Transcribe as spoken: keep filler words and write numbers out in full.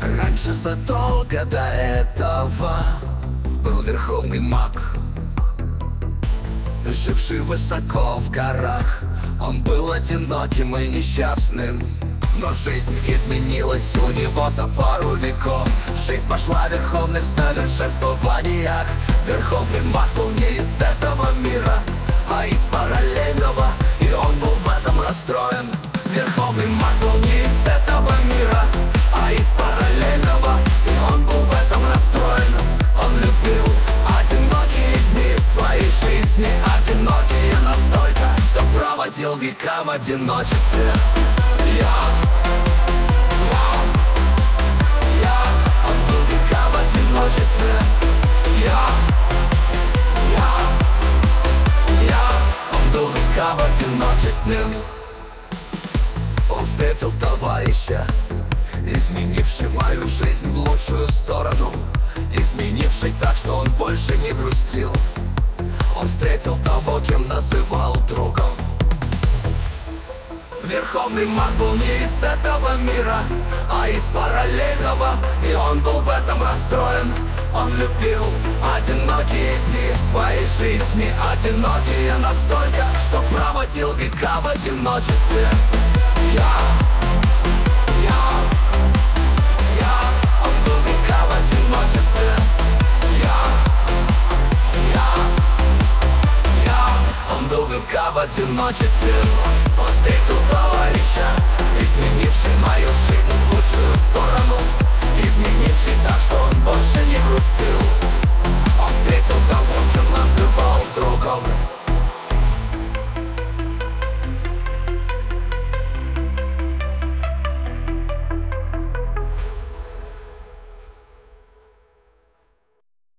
Раньше, задолго до этого, был верховный маг, живший высоко в горах. Он был одиноким и несчастным, но жизнь изменилась у него за пару веков. Жизнь пошла в верховных совершенствованиях. Верховный маг был не из этого мира, а из параллельного, и он был в этом расстроен. Верховный маг был не из этого мира, а из параллельного, и он был в этом расстроен. Он любил одинокие дни своей жизни, одинокие настолько, что проводил века в одиночестве. Я, я, я, он был века в одиночестве. Я, я, я, он был века в одиночестве. Он встретил товарища, изменивший мою жизнь в лучшую сторону, изменивший так, что он больше не грустил. Он встретил того, кем называл другом. Верховный маг был не из этого мира, а из параллельного, и он был в этом расстроен. Он любил одинокие дни своей жизни, одинокие настолько, что проводил века в одиночестве. Я, я, я, он был века в одиночестве. Я, я, я, он был века в одиночестве.